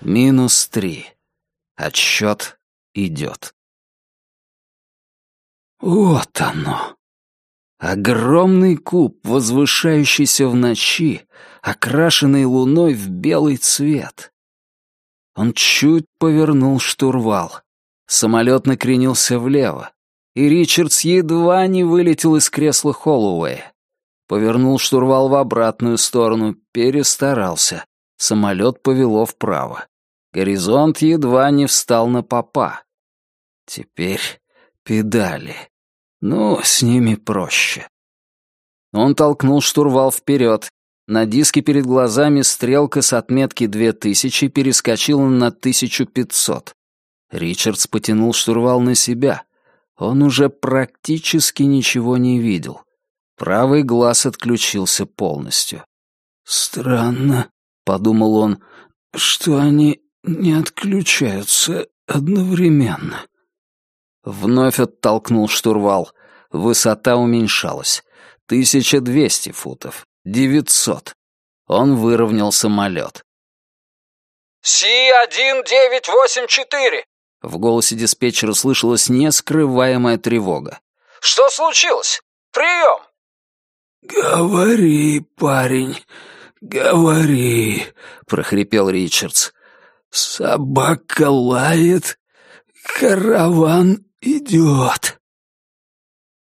-3. Отсчет идет. Вот оно. Огромный куб, возвышающийся в ночи, окрашенный луной в белый цвет. Он чуть повернул штурвал. Самолет накренился влево, и Ричардс едва не вылетел из кресла Холлоуэя. Повернул штурвал в обратную сторону, перестарался. Самолет повело вправо. Горизонт едва не встал на попа. Теперь педали. Ну, с ними проще. Он толкнул штурвал вперед. На диске перед глазами стрелка с отметки 2000 перескочила на 1500. Ричардс потянул штурвал на себя. Он уже практически ничего не видел. Правый глаз отключился полностью. «Странно», — подумал он, — «что они не отключаются одновременно». Вновь оттолкнул штурвал. Высота уменьшалась. 1200 футов. 900. Он выровнял самолет. «Си-1984!» В голосе диспетчера слышалась нескрываемая тревога. «Что случилось? Прием!» «Говори, парень, говори», — прохрипел Ричардс. «Собака лает, караван идет».